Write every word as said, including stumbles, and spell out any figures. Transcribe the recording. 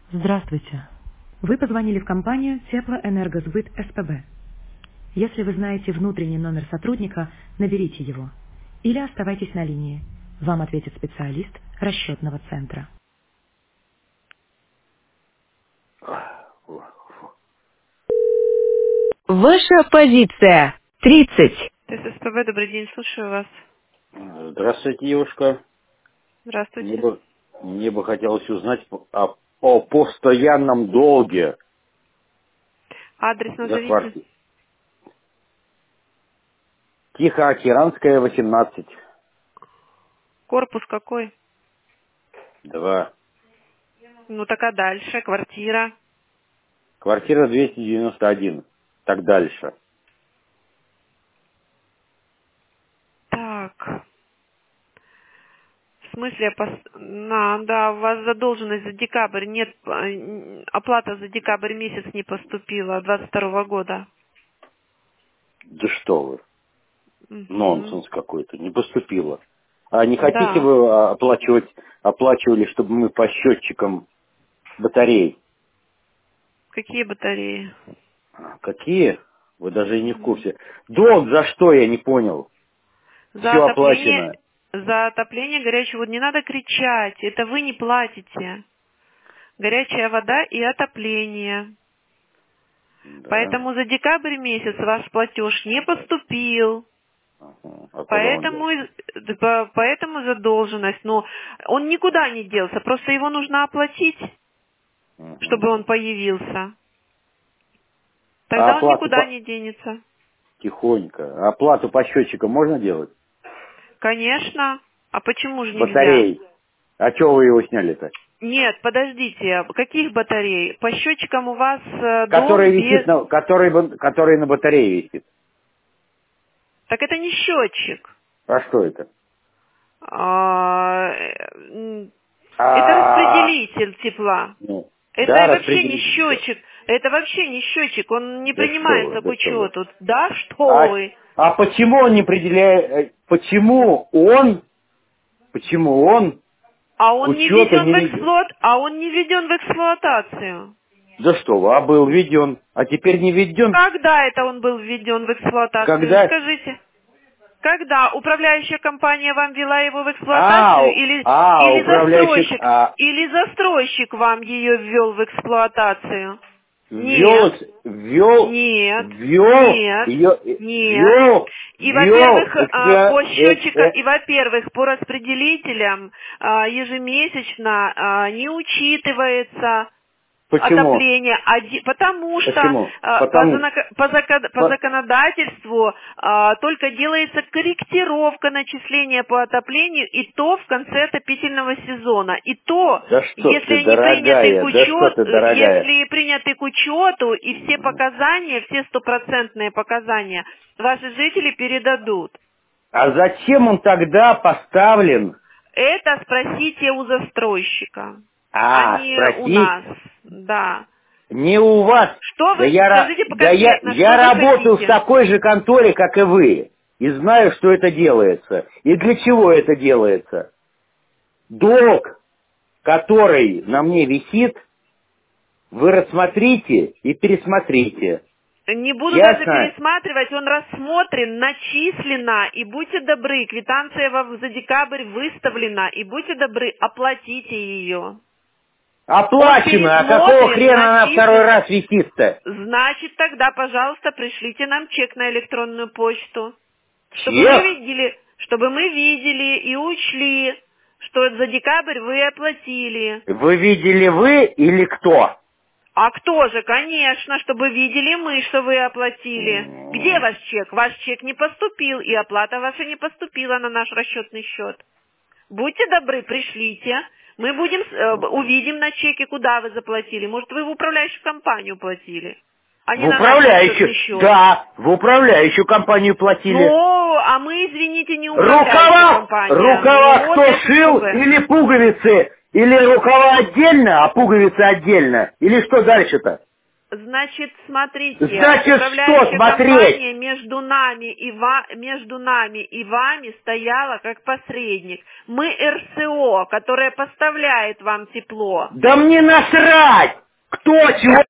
Здравствуйте. Вы позвонили в компанию Теплоэнергосбыт СПБ. Если вы знаете внутренний номер сотрудника, наберите его. Или оставайтесь на линии. Вам ответит специалист расчетного центра. Ваша позиция. тридцать. ТССПБ, добрый день, слушаю вас. Здравствуйте, девушка. Мне Здравствуйте. бы, мне бы хотелось узнать о, о постоянном долге Адрес за назовите. квартиру. Тихоокеанская, восемнадцать. Корпус какой? Два. Ну так а дальше, квартира. Квартира двести девяносто один. Так дальше. Так. В смысле, пос- на, да, у вас задолженность за декабрь, нет, э, оплата за декабрь месяц не поступила, двадцать второго года. Да что вы. Мгм. Нонсенс какой-то. Не поступило. А не хотите Да. вы а, оплачивать, оплачивали, чтобы мы по счетчикам батарей? Какие батареи? Какие? Вы даже и не в курсе. Долг за что, я не понял. За Все отопление, оплачено. за отопление горячей воды не надо кричать, это вы не платите. Горячая вода и отопление. Да. Поэтому за декабрь месяц ваш платеж не поступил. Ага. А куда он Поэтому, делся? и- по- поэтому задолженность. Но он никуда не делся, просто его нужно оплатить, чтобы он Мгм. появился. А Тогда он оплату никуда по... не денется. тихонько. Оплату по счетчикам можно делать? Конечно. А почему же С нельзя? батареей. А чего вы его сняли-то? Нет, подождите, каких батарей? По счетчикам у вас э, Который дом висит без... на, который, бан- который на батарее висит. Так это не счетчик. А что это? А, э, м, Это А, распределитель тепла. ну, Это да, и вообще не распределитель. Да. счетчик. Это вообще не счетчик. Он не Да что вы, принимается к да что вы. учету. Да что А, вы? а почему он не определяет, э, почему он, почему он А к он не учету введен не в ведет? эксплуат... А он не введен в эксплуатацию. Да что вы, а был введен, а теперь не введен? Когда это он был введен в эксплуатацию? Когда? Скажите. Когда управляющая компания вам ввела его в А, эксплуатацию или, а, или управляющий, застройщик, а, или застройщик вам ее ввел в эксплуатацию? ввел, Нет, ввел, нет, ввел, нет, ее, нет. ввел, И, ввел, во-первых, а, экспе- по э- счетчикам, э- и, во-первых, по распределителям а, ежемесячно а, не учитывается почему? отопление, оди- потому что Почему? а, по, Потому, занака- по зака- по по- законодательству а, только делается корректировка начисления по отоплению, и то в конце отопительного сезона. И то, да что если ты, они приняты к дорогая, да что учету, ты, дорогая. если приняты к учету, и все показания, все стопроцентные показания ваши жители передадут. А зачем он тогда поставлен? Это спросите у застройщика, а А, не у спросить нас. Да. не у вас. Что Да вы, я, ра- скажите да я, конкретно, я что вы работаю в хотите? такой же конторе, как и вы. И знаю, что это делается. И для чего это делается. Долг, который на мне висит, вы рассмотрите и пересмотрите. Не буду даже Ясно? пересматривать, он рассмотрен, начислено, и будьте добры, квитанция вам за декабрь выставлена, и будьте добры, оплатите ее. Он Оплачено. А какого пересмотрен, хрена она второй начислен. раз висит-то? Значит, тогда, пожалуйста, пришлите нам чек на электронную почту, чтобы мы Чек? видели, чтобы мы видели и учли, что за декабрь вы оплатили. Вы видели вы или кто? А кто же, конечно, чтобы видели мы, что вы оплатили. Где М. ваш чек? Ваш чек не поступил, и оплата ваша не поступила на наш расчетный счет. Будьте добры, пришлите. Мы будем, э, увидим на чеке, куда вы заплатили. Может, вы в управляющую компанию платили, а В не на наш расчетный управляющую, счет. да, в управляющую компанию платили. Ну, а мы, извините, не управляющая Рукава, компания. Ну, рукава вот кто это что шил вы. или пуговицы? Или рукава отдельно, а пуговицы отдельно? Или что дальше-то? Значит, смотрите, Значит, управляющая что смотреть? компания между нами и ва... между нами и вами стояла как посредник. Мы эр эс о, которая поставляет вам тепло. Да мне насрать! Кто чего